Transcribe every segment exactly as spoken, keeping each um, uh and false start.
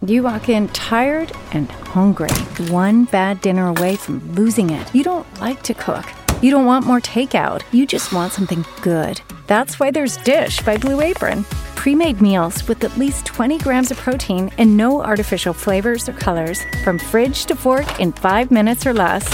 You walk in tired and hungry, one bad dinner away from losing it. You don't like to cook. You don't want more takeout. You just want something good. That's why there's Dish by Blue Apron. Pre-made meals with at least twenty grams of protein and no artificial flavors or colors. From fridge to fork in five minutes or less.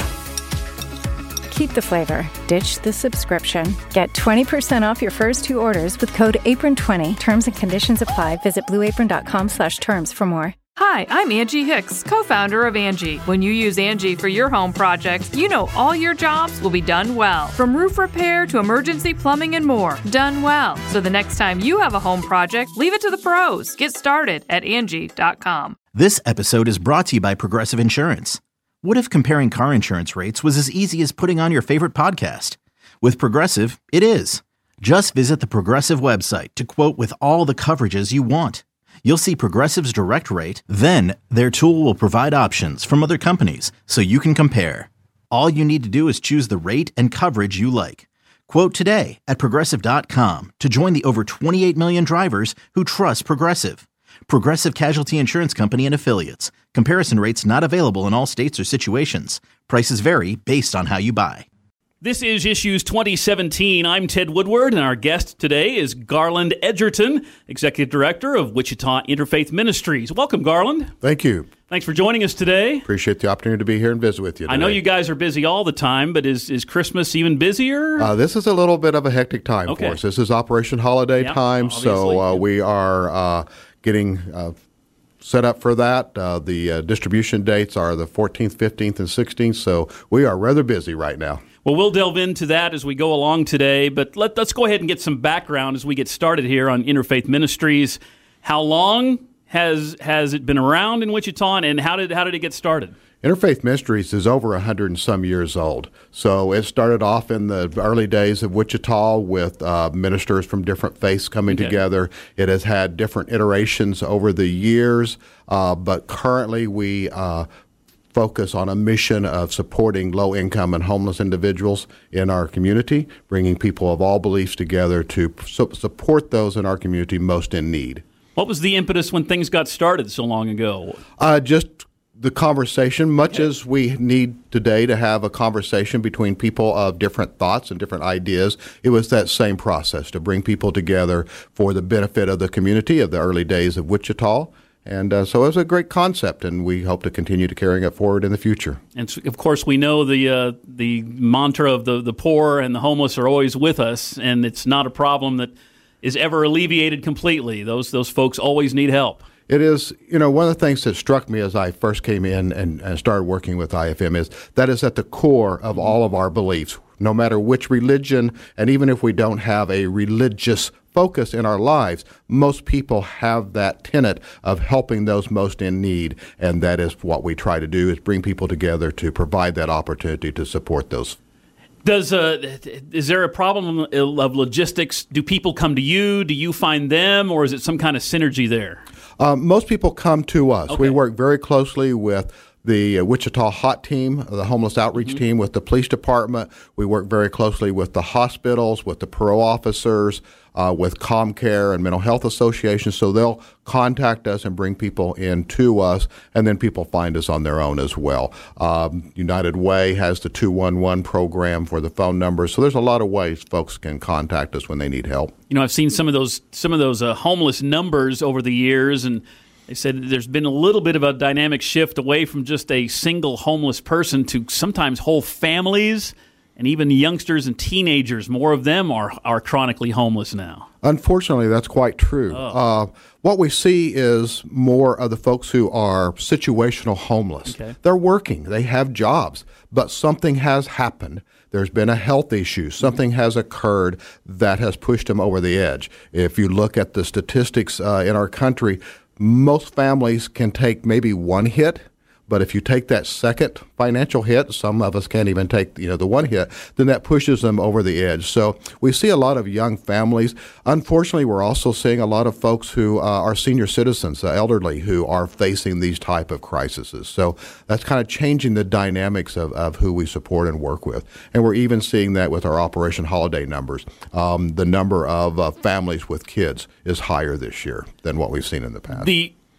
Keep the flavor. Ditch the subscription. Get twenty percent off your first two orders with code apron twenty. Terms and conditions apply. Visit blueapron.com slash terms for more. Hi, I'm Angie Hicks, co-founder of Angie. When you use Angie for your home projects, you know all your jobs will be done well. From roof repair to emergency plumbing and more, done well. So the next time you have a home project, leave it to the pros. Get started at Angie dot com. This episode is brought to you by Progressive Insurance. What if comparing car insurance rates was as easy as putting on your favorite podcast? With Progressive, it is. Just visit the Progressive website to quote with all the coverages you want. You'll see Progressive's direct rate, then their tool will provide options from other companies so you can compare. All you need to do is choose the rate and coverage you like. Quote today at Progressive dot com to join the over twenty-eight million drivers who trust Progressive. Progressive Casualty Insurance Company and Affiliates. Comparison rates not available in all states or situations. Prices vary based on how you buy. This is Issues twenty seventeen. I'm Ted Woodward, and our guest today is Garland Edgerton, Executive Director of Wichita Interfaith Ministries. Welcome, Garland. Thank you. Thanks for joining us today. Appreciate the opportunity to be here and visit with you today. I know you guys are busy all the time, but is, is Christmas even busier? Uh, this is a little bit of a hectic time okay. for us. This is Operation Holiday yeah, time, obviously. so uh, we are uh, getting uh, set up for that. Uh, the uh, distribution dates are the fourteenth, fifteenth, and sixteenth, so we are rather busy right now. Well, we'll delve into that as we go along today, but let, let's go ahead and get some background as we get started here on Interfaith Ministries. How long has has it been around in Wichita, and how did how did it get started? Interfaith Ministries is over one hundred and some years old. So it started off in the early days of Wichita with uh, ministers from different faiths coming okay. together. It has had different iterations over the years, uh, but currently we uh, focus on a mission of supporting low-income and homeless individuals in our community, bringing people of all beliefs together to su- support those in our community most in need. What was the impetus when things got started so long ago? Uh, just the conversation, much okay. as we need today to have a conversation between people of different thoughts and different ideas. It was that same process to bring people together for the benefit of the community of the early days of Wichita. And uh, so it was a great concept, and we hope to continue to carry it forward in the future. And of course, we know the uh, the mantra of the, the poor and the homeless are always with us, and it's not a problem that is ever alleviated completely. Those those folks always need help. It is, you know, one of the things that struck me as I first came in and, and started working with I F M is that is at the core of all of our beliefs, no matter which religion, and even if we don't have a religious focus in our lives, most people have that tenet of helping those most in need, and that is what we try to do, is bring people together to provide that opportunity to support those. Does uh, is there a problem of logistics? Do people come to you? Do you find them, or is it some kind of synergy there? Um, most people come to us. Okay. We work very closely with the uh, Wichita HOT team, the homeless outreach mm-hmm. team, with the police department. We work very closely with the hospitals, with the parole officers, uh, with ComCare and mental health associations. So they'll contact us and bring people in to us, and then people find us on their own as well. Um, United Way has the two one one program for the phone numbers. So there's a lot of ways folks can contact us when they need help. You know, I've seen some of those some of those uh, homeless numbers over the years, and they said there's been a little bit of a dynamic shift away from just a single homeless person to sometimes whole families, and even youngsters and teenagers. More of them are, are chronically homeless now. Unfortunately, that's quite true. Oh. Uh, what we see is more of the folks who are situational homeless. Okay. They're working, they have jobs, but something has happened. There's been a health issue. Something has occurred that has pushed them over the edge. If you look at the statistics uh, in our country, most families can take maybe one hit, but if you take that second financial hit, some of us can't even take, you know, the one hit, then that pushes them over the edge. So we see a lot of young families. Unfortunately, we're also seeing a lot of folks who uh, are senior citizens, uh, elderly, who are facing these type of crises. So that's kind of changing the dynamics of, of who we support and work with. And we're even seeing that with our Operation Holiday numbers. Um, the number of uh, families with kids is higher this year than what we've seen in the past. The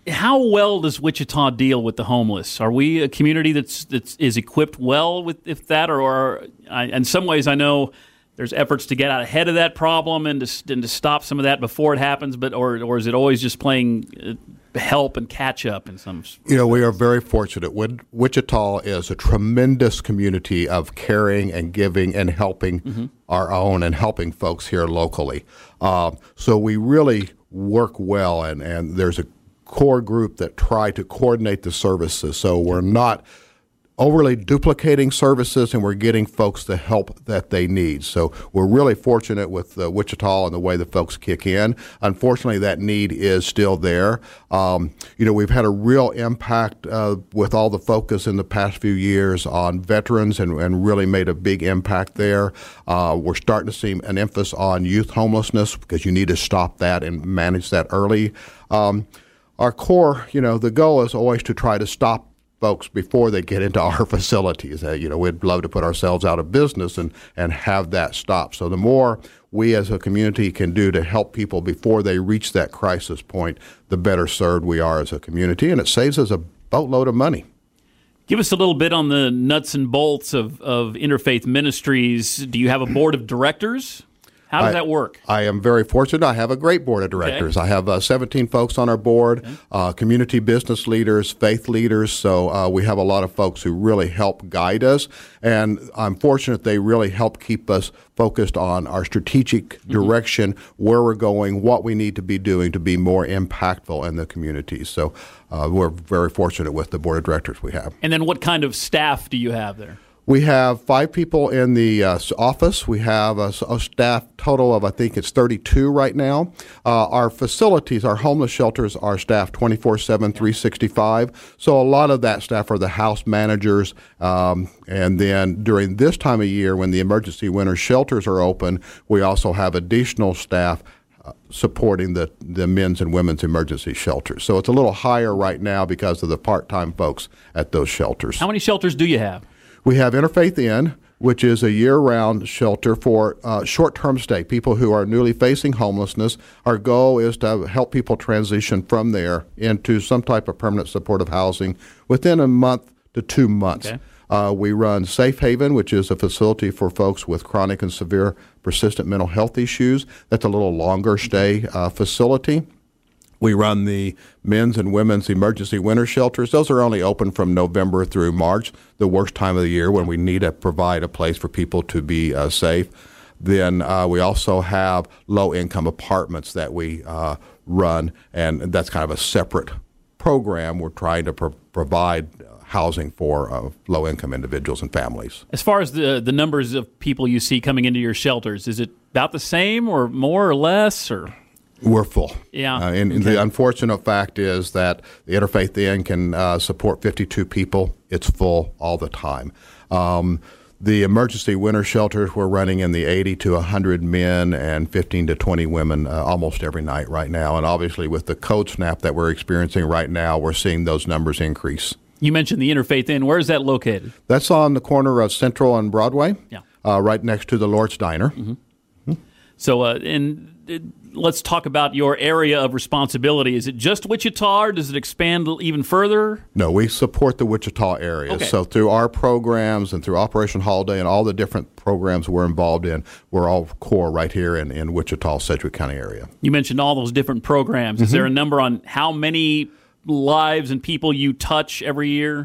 How well does Wichita deal with the homeless? Are we a community that's that's is equipped well with if that, or, or I, in some ways I know there's efforts to get out ahead of that problem and to and to stop some of that before it happens, but or or is it always just playing uh, help and catch up in some? You know, we are very fortunate. Wichita is a tremendous community of caring and giving and helping mm-hmm. our own and helping folks here locally. Uh, so we really work well, and, and there's a core group that try to coordinate the services. So we're not overly duplicating services, and we're getting folks the help that they need. So we're really fortunate with uh, Wichita and the way the folks kick in. Unfortunately, that need is still there. Um, you know, we've had a real impact uh, with all the focus in the past few years on veterans, and, and really made a big impact there. Uh, we're starting to see an emphasis on youth homelessness because you need to stop that and manage that early. Um, our core, you know, the goal is always to try to stop folks before they get into our facilities. Uh, you know, we'd love to put ourselves out of business and, and have that stop. So the more we as a community can do to help people before they reach that crisis point, the better served we are as a community, and it saves us a boatload of money. Give us a little bit on the nuts and bolts of, of Interfaith Ministries. Do you have a board of directors? How does I, that work? I am very fortunate. I have a great board of directors. Okay. I have uh, seventeen folks on our board, okay. uh, community business leaders, faith leaders. So uh, we have a lot of folks who really help guide us. And I'm fortunate they really help keep us focused on our strategic mm-hmm. direction, where we're going, what we need to be doing to be more impactful in the community. So uh, we're very fortunate with the board of directors we have. And then what kind of staff do you have there? We have five people in the uh, office. We have a, a staff total of, I think it's thirty-two right now. Uh, our facilities, our homeless shelters, are staffed twenty-four seven, three sixty-five. So a lot of that staff are the house managers. Um, and then during this time of year, when the emergency winter shelters are open, we also have additional staff Uh, supporting the, the men's and women's emergency shelters. So it's a little higher right now because of the part-time folks at those shelters. How many shelters do you have? We have Interfaith Inn, which is a year-round shelter for uh, short-term stay, people who are newly facing homelessness. Our goal is to help people transition from there into some type of permanent supportive housing within a month to two months. Okay. Uh, we run Safe Haven, which is a facility for folks with chronic and severe persistent mental health issues. That's a little longer stay uh, facility. We run the men's and women's emergency winter shelters. Those are only open from November through March, the worst time of the year when we need to provide a place for people to be uh, safe. Then uh, we also have low-income apartments that we uh, run, and that's kind of a separate program. We're trying to pro- provide housing for uh, low-income individuals and families. As far as the the numbers of people you see coming into your shelters, is it about the same or more or less, or? We're full. Yeah. Uh, and, and okay. the unfortunate fact is that the Interfaith Inn can uh, support fifty-two people. It's full all the time. Um, the emergency winter shelters, we're running in the eighty to one hundred men and fifteen to twenty women uh, almost every night right now. And obviously with the cold snap that we're experiencing right now, we're seeing those numbers increase. You mentioned the Interfaith Inn. Where is that located? That's on the corner of Central and Broadway, yeah. uh, right next to the Lord's Diner. Mm-hmm. Mm-hmm. So, uh, and uh, let's talk about your area of responsibility. Is it just Wichita, or does it expand even further? No, we support the Wichita area. Okay. So through our programs and through Operation Holiday and all the different programs we're involved in, we're all core right here in, in Wichita, Sedgwick County area. You mentioned all those different programs. Mm-hmm. Is there a number on how many lives and people you touch every year?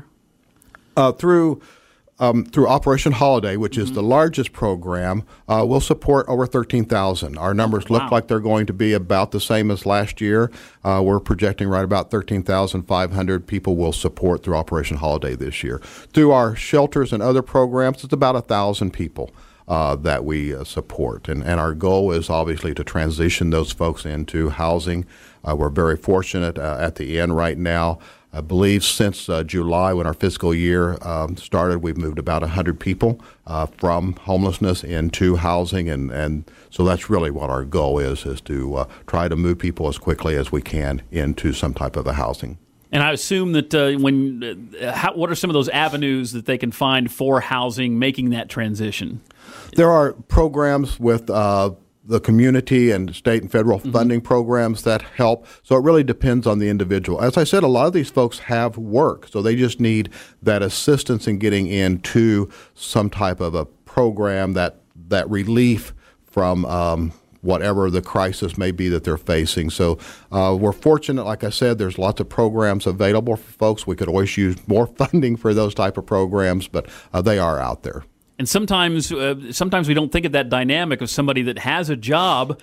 Uh, through um, through Operation Holiday, which is mm-hmm. the largest program, uh, we'll support over thirteen thousand. Our numbers look wow. like they're going to be about the same as last year. Uh, we're projecting right about thirteen thousand five hundred people will support through Operation Holiday this year. Through our shelters and other programs, it's about one thousand people uh, that we uh, support. And, and our goal is obviously to transition those folks into housing. Uh, we're very fortunate uh, at the inn right now. I believe since uh, July, when our fiscal year um, started, we've moved about one hundred people uh, from homelessness into housing, and, and so that's really what our goal is, is to uh, try to move people as quickly as we can into some type of a housing. And I assume that uh, when, uh, how, what are some of those avenues that they can find for housing, making that transition? There are programs with uh, the community and state and federal mm-hmm. funding programs that help. So it really depends on the individual. As I said, a lot of these folks have work, so they just need that assistance in getting into some type of a program, that that relief from um, whatever the crisis may be that they're facing. So uh, we're fortunate, like I said, there's lots of programs available for folks. We could always use more funding for those type of programs, but uh, they are out there. And sometimes uh, sometimes we don't think of that dynamic of somebody that has a job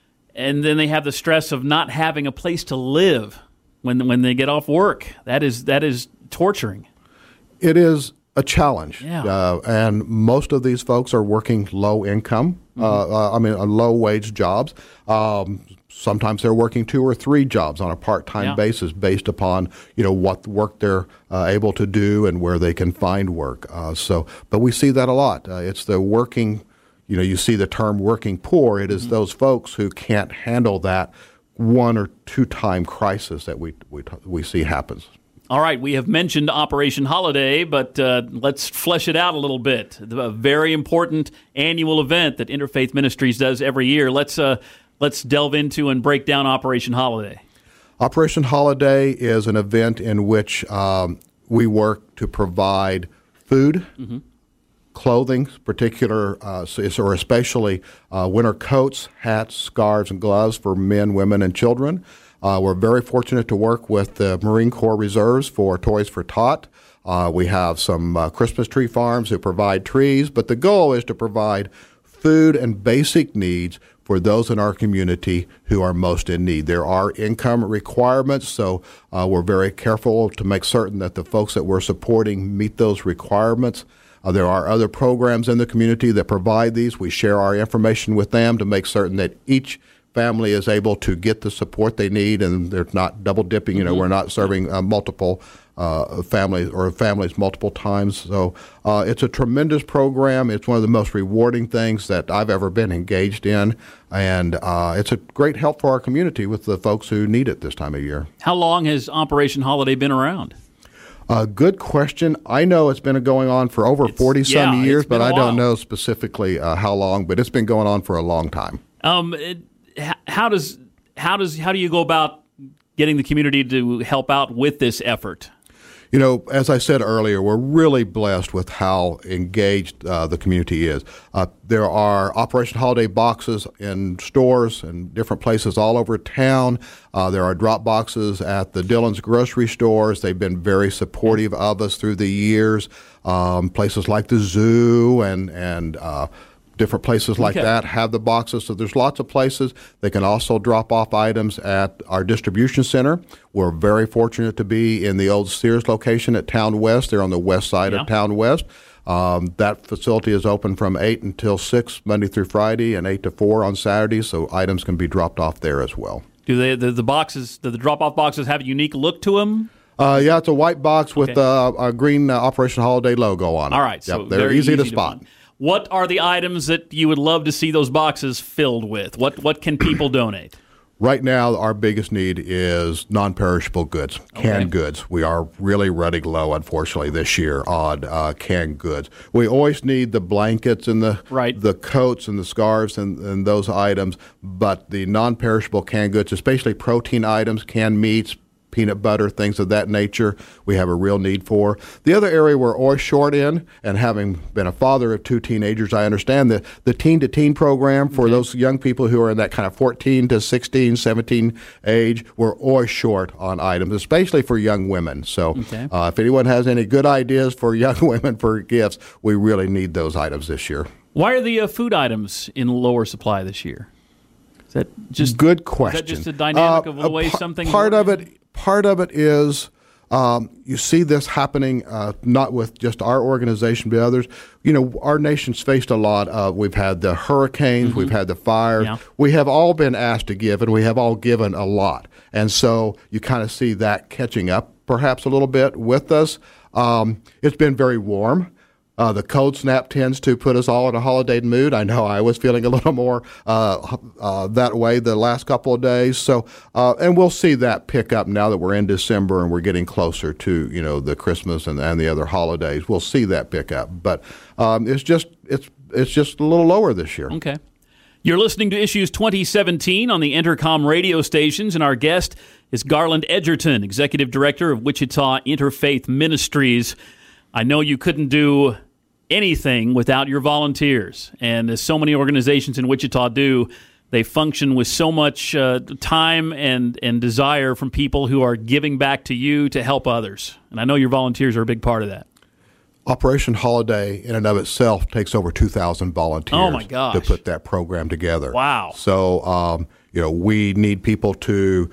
and then they have the stress of not having a place to live when when they get off work. That is that is torturing. It is a challenge. Yeah. Uh, and most of these folks are working low income, mm-hmm. uh, uh, I mean, uh, low wage jobs. Um, sometimes they're working two or three jobs on a part-time yeah. basis based upon, you know, what work they're uh, able to do and where they can find work. Uh, so, but we see that a lot. Uh, it's the working, you know, you see the term working poor. It is mm-hmm. those folks who can't handle that one or two time crisis that we, we, we see happens. All right, we have mentioned Operation Holiday, but uh, let's flesh it out a little bit. A very important annual event that Interfaith Ministries does every year. Let's uh, let's delve into and break down Operation Holiday. Operation Holiday is an event in which um, we work to provide food, mm-hmm. clothing, particular uh, or especially uh, winter coats, hats, scarves, and gloves for men, women, and children. Uh, we're very fortunate to work with the Marine Corps Reserves for Toys for Tot. Uh, we have some uh, Christmas tree farms who provide trees, but the goal is to provide food and basic needs for those in our community who are most in need. There are income requirements, so uh, we're very careful to make certain that the folks that we're supporting meet those requirements. Uh, there are other programs in the community that provide these. We share our information with them to make certain that each family is able to get the support they need, and they're not double dipping. You know, mm-hmm. we're not serving uh, multiple uh, families or families multiple times. So uh, it's a tremendous program. It's one of the most rewarding things that I've ever been engaged in, and uh, it's a great help for our community with the folks who need it this time of year. How long has Operation Holiday been around? Uh, good question. I know it's been going on for over forty-some yeah, years, but I don't know specifically uh, how long, but it's been going on for a long time. Um. It, How does how does how do you go about getting the community to help out with this effort? You know, as I said earlier, we're really blessed with how engaged uh, the community is. Uh, there are Operation Holiday boxes in stores and different places all over town. Uh, there are drop boxes at the Dillon's grocery stores. They've been very supportive of us through the years. Um, places like the zoo and and uh, different places like okay. that have the boxes. So there's lots of places. They can also drop off items at our distribution center. We're very fortunate to be in the old Sears location at Town West. They're on the west side yeah. of Town West. Um, that facility is open from eight until six, Monday through Friday, and eight to four on Saturdays, so items can be dropped off there as well. Do they, the, the boxes, do the drop-off boxes have a unique look to them? Uh, yeah, it's a white box with okay. uh, a green uh, Operation Holiday logo on it. All right. So yep, they're easy, easy to spot. To What are the items that you would love to see those boxes filled with? What what can people donate? Right now, our biggest need is non-perishable goods, canned okay. goods. We are really running low, unfortunately, this year on uh, canned goods. We always need the blankets and the right. the coats and the scarves and, and those items, but the non-perishable canned goods, especially protein items, canned meats, peanut butter, things of that nature, we have a real need for. The other area we're always short in, and having been a father of two teenagers, I understand the, the teen-to-teen program for okay. those young people who are in that kind of fourteen to sixteen, seventeen age, we're always short on items, especially for young women. So okay. uh, if anyone has any good ideas for young women for gifts, we really need those items this year. Why are the uh, food items in lower supply this year? Is that just good question? Is that just a dynamic uh, of the way p- something part of it? Part of it is um, you see this happening uh, not with just our organization, but others. You know, our nation's faced a lot of, we've had the hurricanes, mm-hmm. we've had the fires. Yeah. We have all been asked to give, and we have all given a lot. And so you kind of see that catching up perhaps a little bit with us. Um, it's been very warm. Uh, the cold snap tends to put us all in a holiday mood. I know I was feeling a little more uh, uh, that way the last couple of days. So, uh, and we'll see that pick up now that we're in December and we're getting closer to, you know, the Christmas and, and the other holidays. We'll see that pick up, but um, it's just it's it's just a little lower this year. Okay. You're listening to Issues twenty seventeen on the Intercom radio stations, and our guest is Garland Edgerton, Executive Director of Wichita Interfaith Ministries. I know you couldn't do anything without your volunteers, and as so many organizations in Wichita do, they function with so much uh, time and, and desire from people who are giving back to you to help others. And I know your volunteers are a big part of that. Operation Holiday in and of itself takes over two thousand volunteers oh my gosh. to put that program together. Wow. So, um, you know, we need people to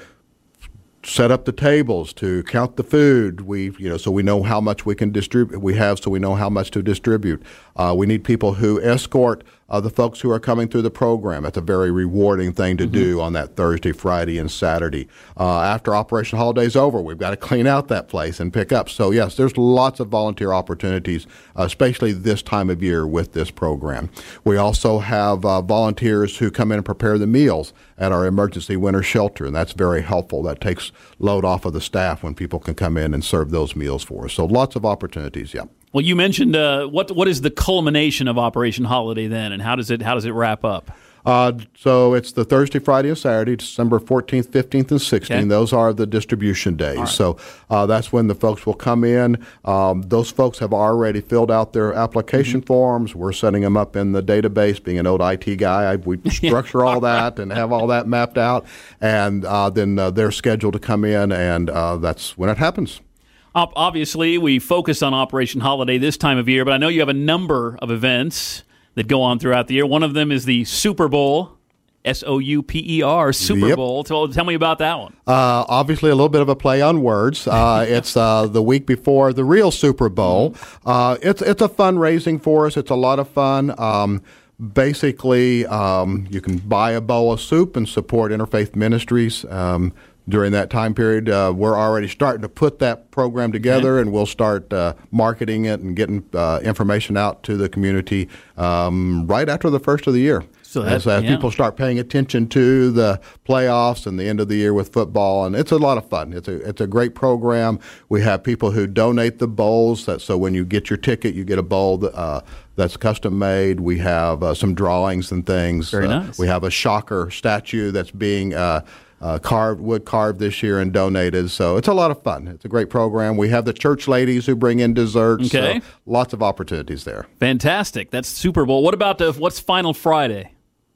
set up the tables, to count the food. We, you know, so we know how much we can distribute. We have, so we know how much to distribute. Uh, we need people who escort uh, the folks who are coming through the program. It's a very rewarding thing to mm-hmm. do on that Thursday, Friday, and Saturday. Uh, after Operation Holiday's over, we've got to clean out that place and pick up. So yes, there's lots of volunteer opportunities, uh, especially this time of year with this program. We also have uh, volunteers who come in and prepare the meals at our emergency winter shelter, and that's very helpful. That takes load off of the staff when people can come in and serve those meals for us. So lots of opportunities, yeah. Well, you mentioned uh, what what is the culmination of Operation Holiday then, and how does it how does it wrap up? Uh, so it's the Thursday, Friday, and Saturday, December fourteenth, fifteenth, and sixteenth. Okay. Those are the distribution days. Right. So uh, that's when the folks will come in. Um, those folks have already filled out their application mm-hmm. forms. We're setting them up in the database. Being an old I T guy, I, we structure all that and have all that mapped out. And uh, then uh, they're scheduled to come in, and uh, that's when it happens. Obviously, we focus on Operation Holiday this time of year, but I know you have a number of events that go on throughout the year. One of them is the Super Bowl, S O U P E R, Super yep. Bowl. Tell, tell me about that one. Uh, obviously, a little bit of a play on words. Uh, it's uh, the week before the real Super Bowl. Uh, it's it's a fundraising for us. It's a lot of fun. Um, basically, um, you can buy a bowl of soup and support Interfaith Ministries. Um, During that time period, uh, we're already starting to put that program together, okay. and we'll start uh, marketing it and getting uh, information out to the community um, right after the first of the year. So as uh, yeah. people start paying attention to the playoffs and the end of the year with football, and it's a lot of fun. It's a it's a great program. We have people who donate the bowls, that, so when you get your ticket, you get a bowl that, uh, that's custom made. We have uh, some drawings and things. Very uh, nice. We have a shocker statue that's being uh, Uh, carved, wood carved this year and donated. So it's a lot of fun. It's a great program. We have the church ladies who bring in desserts. Okay. So lots of opportunities there. Fantastic. That's Super Bowl. What about the, what's Final Friday?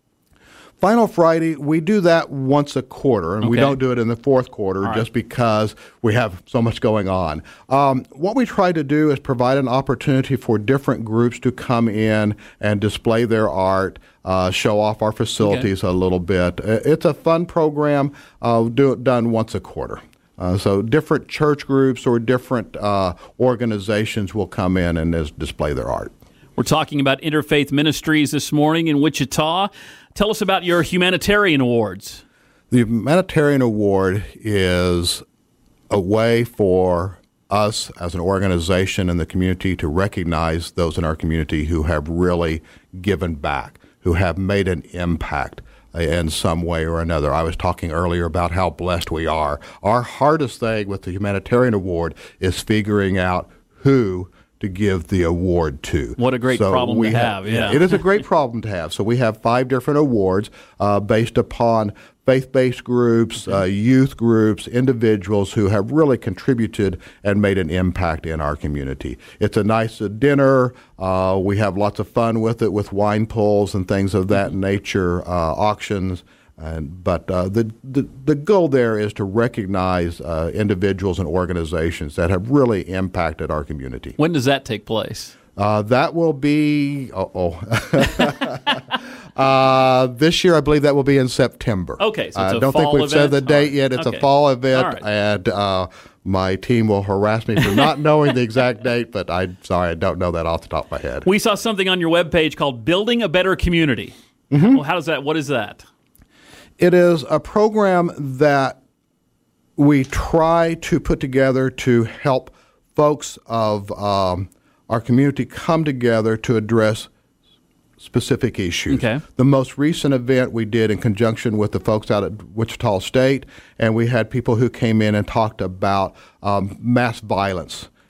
Final Friday, we do that once a quarter, and okay. we don't do it in the fourth quarter right. just because we have so much going on. Um, what we try to do is provide an opportunity for different groups to come in and display their art, uh, show off our facilities okay. a little bit. It's a fun program uh, do, done once a quarter. Uh, so different church groups or different uh, organizations will come in and uh, display their art. We're talking about Interfaith Ministries this morning in Wichita. Tell us about your humanitarian awards. The humanitarian award is a way for us as an organization in the community to recognize those in our community who have really given back, who have made an impact in some way or another. I was talking earlier about how blessed we are. Our hardest thing with the humanitarian award is figuring out who to give the award to. What a great so problem we to have, have. Yeah. It is a great problem to have. So we have five different awards uh, based upon faith-based groups, uh, youth groups, individuals who have really contributed and made an impact in our community. It's a nice uh, dinner. Uh, we have lots of fun with it, with wine pulls and things of that nature, uh, auctions. And, but uh, the, the the goal there is to recognize uh, individuals and organizations that have really impacted our community. When does that take place? Uh, that will be, uh-oh. uh, this year, I believe that will be in September. Okay, so it's a I don't fall think we've event? said the date right. yet. It's okay. a fall event, right. and uh, my team will harass me for not knowing the exact date, but I'm sorry, I don't know that off the top of my head. We saw something on your webpage called Building a Better Community. Mm-hmm. Well, how does that, what is that? It is a program that we try to put together to help folks of um, our community come together to address specific issues. Okay. The most recent event we did in conjunction with the folks out at Wichita State, and we had people who came in and talked about um, mass violence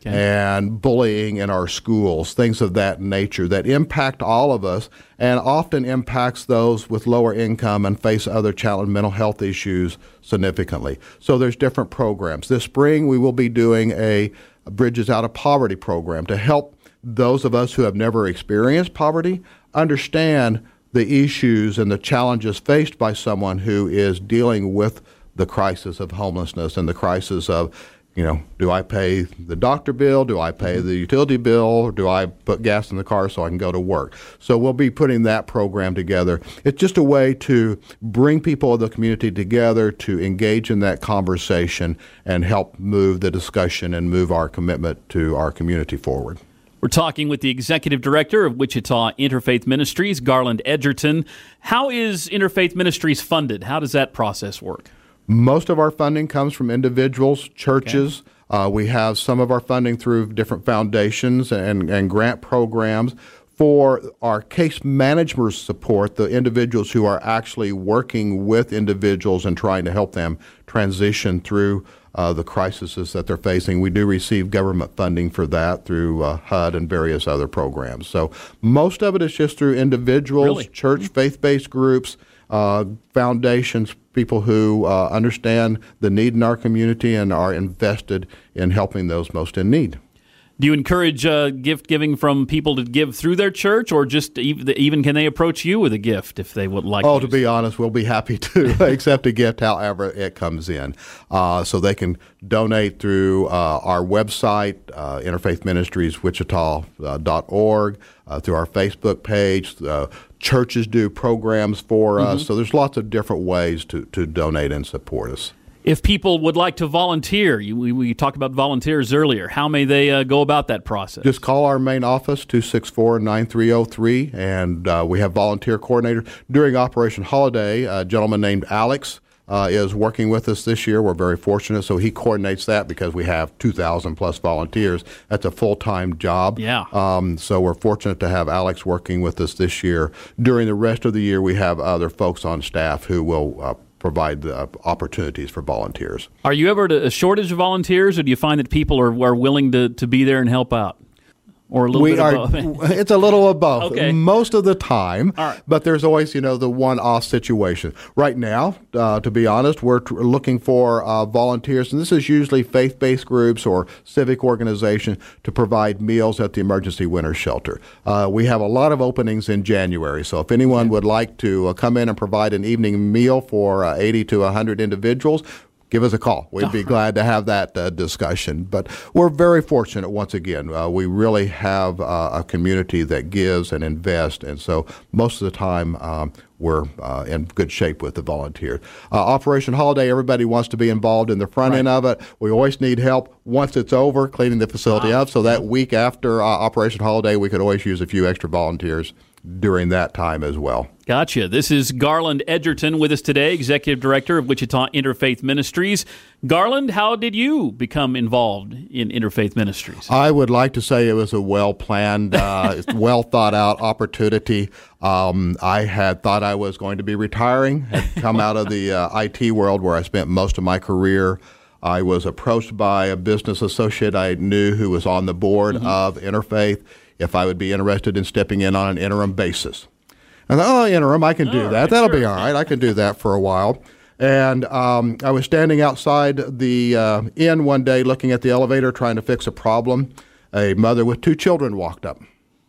okay. and bullying in our schools, things of that nature that impact all of us and often impacts those with lower income and face other challenge mental health issues significantly. So there's different programs. This spring we will be doing a Bridges Out of Poverty program to help those of us who have never experienced poverty understand the issues and the challenges faced by someone who is dealing with the crisis of homelessness and the crisis of, you know, do I pay the doctor bill? Do I pay the utility bill? Or do I put gas in the car so I can go to work? So we'll be putting that program together. It's just a way to bring people of the community together to engage in that conversation and help move the discussion and move our commitment to our community forward. We're talking with the Executive Director of Wichita Interfaith Ministries, Garland Edgerton. How is Interfaith Ministries funded? How does that process work? Most of our funding comes from individuals, churches. Okay. Uh, we have some of our funding through different foundations and, and grant programs. For our case management support, the individuals who are actually working with individuals and trying to help them transition through uh, the crises that they're facing, we do receive government funding for that through uh, H U D and various other programs. So most of it is just through individuals, really? church, faith-based groups, uh, foundations, people who uh, understand the need in our community and are invested in helping those most in need. Do you encourage uh, gift giving from people to give through their church, or just even can they approach you with a gift if they would like? Oh, to to be honest, we'll be happy to accept a gift however it comes in. Uh, so they can donate through uh, our website, uh, interfaith ministries wichita dot org, uh, through our Facebook page. Uh, churches do programs for mm-hmm. us. So there's lots of different ways to, to donate and support us. If people would like to volunteer, you, we, we talked about volunteers earlier, how may they uh, go about that process? Just call our main office, two six four, nine three zero three, and uh, we have volunteer coordinators. During Operation Holiday, a gentleman named Alex uh, is working with us this year. We're very fortunate, so he coordinates that because we have two thousand plus volunteers. That's a full-time job. Yeah. Um, so we're fortunate to have Alex working with us this year. During the rest of the year, we have other folks on staff who will uh, provide the opportunities for volunteers. Are you ever at a shortage of volunteers, or do you find that people are, are willing to, to be there and help out? Or a little we bit are, of both? It's a little of both. Okay. Most of the time. All right. But there's always, you know, the one-off situation. Right now, uh, to be honest, we're t- looking for uh, volunteers, and this is usually faith-based groups or civic organizations to provide meals at the emergency winter shelter. Uh, we have a lot of openings in January, so if anyone would like to uh, come in and provide an evening meal for uh, eighty to one hundred individuals, give us a call. We'd be glad to have that uh, discussion. But we're very fortunate, once again. Uh, we really have uh, a community that gives and invests, and so most of the time um, we're uh, in good shape with the volunteers. Uh, Operation Holiday, everybody wants to be involved in the front right. end of it. We always need help once it's over, cleaning the facility wow. up. So that week after uh, Operation Holiday, we could always use a few extra volunteers during that time as well. Gotcha. This is Garland Edgerton with us today, Executive Director of Wichita Interfaith Ministries. Garland, how did you become involved in Interfaith Ministries? I would like to say it was a well-planned, uh, well-thought-out opportunity. Um, I had thought I was going to be retiring, had come out of the uh, I T world where I spent most of my career. I was approached by a business associate I knew who was on the board mm-hmm. of Interfaith if I would be interested in stepping in on an interim basis. And I thought, oh, interim, I can do all that. Right, That'll sure. be all right. I can do that for a while. And um, I was standing outside the uh, inn one day looking at the elevator trying to fix a problem. A mother with two children walked up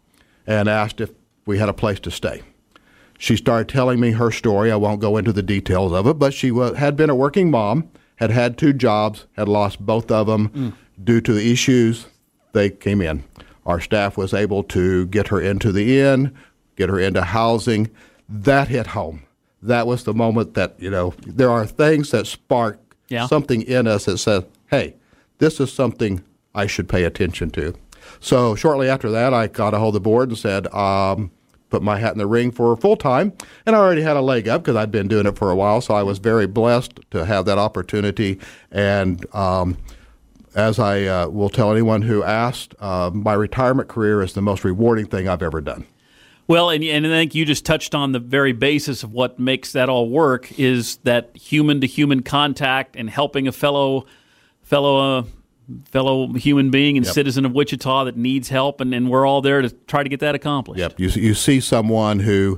and asked if we had a place to stay. She started telling me her story. I won't go into the details of it, but she was, had been a working mom, had had two jobs, had lost both of them mm. due to the issues. They came in. Our staff was able to get her into the inn, get her into housing. That hit home. That was the moment that, you know, there are things that spark yeah. something in us that says, hey, this is something I should pay attention to. So shortly after that, I got a hold of the board and said, um, put my hat in the ring for full-time. And I already had a leg up because I'd been doing it for a while, so I was very blessed to have that opportunity. And um, as I uh, will tell anyone who asked, uh, my retirement career is the most rewarding thing I've ever done. Well, and, and I think you just touched on the very basis of what makes that all work is that human-to-human contact and helping a fellow fellow uh, fellow human being and Yep. citizen of Wichita that needs help, and, and we're all there to try to get that accomplished. Yep. You, you see someone who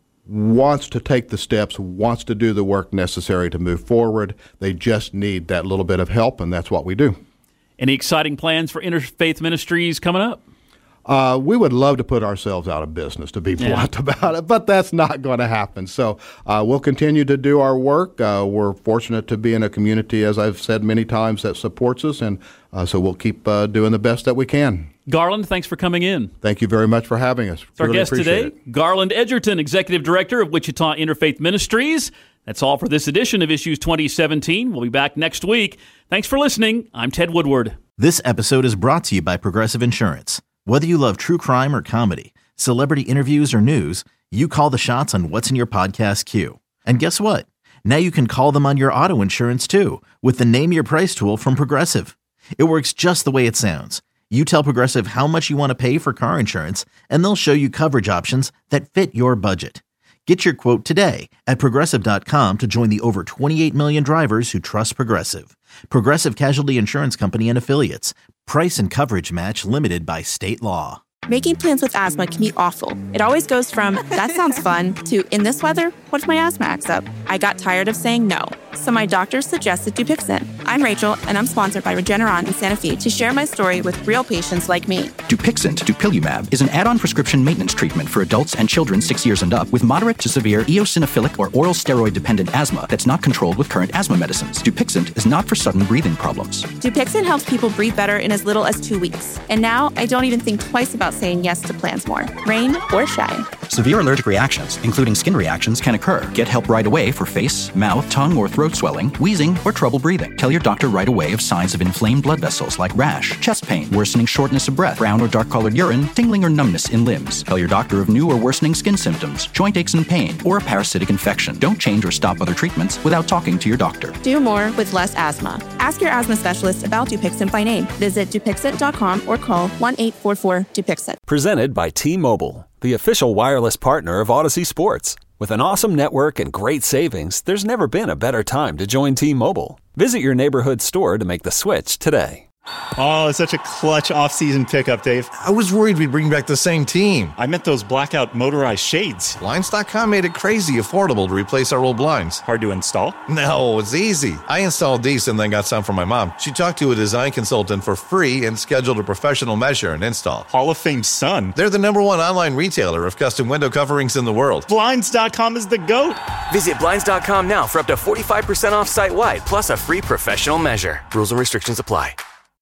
wants to take the steps, wants to do the work necessary to move forward. They just need that little bit of help, and that's what we do. Any exciting plans for Interfaith Ministries coming up? Uh, we would love to put ourselves out of business, to be blunt Yeah. about it, but that's not going to happen. So uh, we'll continue to do our work. Uh, we're fortunate to be in a community, as I've said many times, that supports us, and uh, so we'll keep uh, doing the best that we can. Garland, thanks for coming in. Thank you very much for having us. It's our Really guest appreciate today, it. Garland Edgerton, Executive Director of Wichita Interfaith Ministries. That's all for this edition of Issues twenty seventeen. We'll be back next week. Thanks for listening. I'm Ted Woodward. This episode is brought to you by Progressive Insurance. Whether you love true crime or comedy, celebrity interviews or news, you call the shots on what's in your podcast queue. And guess what? Now you can call them on your auto insurance too with the Name Your Price tool from Progressive. It works just the way it sounds. You tell Progressive how much you want to pay for car insurance, and they'll show you coverage options that fit your budget. Get your quote today at Progressive dot com to join the over twenty-eight million drivers who trust Progressive. Progressive Casualty Insurance Company and Affiliates. Price and coverage match limited by state law. Making plans with asthma can be awful. It always goes from, that sounds fun, to, in this weather, what if my asthma acts up? I got tired of saying no, so my doctor suggested Dupixent. I'm Rachel, and I'm sponsored by Regeneron in Santa Fe to share my story with real patients like me. Dupixent, dupilumab, is an add-on prescription maintenance treatment for adults and children six years and up with moderate to severe eosinophilic or oral steroid-dependent asthma that's not controlled with current asthma medicines. Dupixent is not for sudden breathing problems. Dupixent helps people breathe better in as little as two weeks. And now, I don't even think twice about saying yes to plans more, rain or shine. Severe allergic reactions, including skin reactions, can occur. Get help right away for face, mouth, tongue, or throat swelling, wheezing, or trouble breathing. Tell your doctor right away of signs of inflamed blood vessels like rash, chest pain, worsening shortness of breath, brown or dark-colored urine, tingling or numbness in limbs. Tell your doctor of new or worsening skin symptoms, joint aches and pain, or a parasitic infection. Don't change or stop other treatments without talking to your doctor. Do more with less asthma. Ask your asthma specialist about Dupixent by name. Visit Dupixent dot com or call one eight four four Dupixent. Presented by T-Mobile, the official wireless partner of Odyssey Sports. With an awesome network and great savings, there's never been a better time to join T-Mobile. Visit your neighborhood store to make the switch today. Oh, it's such a clutch off-season pickup, Dave. I was worried we'd bring back the same team. I meant those blackout motorized shades. Blinds dot com made it crazy affordable to replace our old blinds. Hard to install? No, it's easy. I installed these and then got some for my mom. She talked to a design consultant for free and scheduled a professional measure and install. Hall of Fame son. They're the number one online retailer of custom window coverings in the world. Blinds dot com is the GOAT. Visit Blinds dot com now for up to forty-five percent off site-wide, plus a free professional measure. Rules and restrictions apply.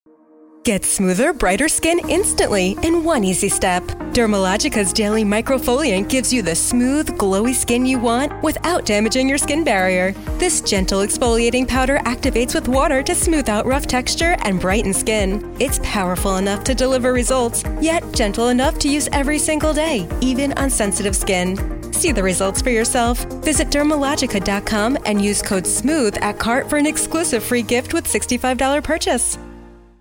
Get smoother, brighter skin instantly in one easy step. Dermalogica's Daily Microfoliant gives you the smooth, glowy skin you want without damaging your skin barrier. This gentle exfoliating powder activates with water to smooth out rough texture and brighten skin. It's powerful enough to deliver results, yet gentle enough to use every single day, even on sensitive skin. See the results for yourself. Visit Dermalogica dot com and use code SMOOTH at cart for an exclusive free gift with sixty-five dollars purchase.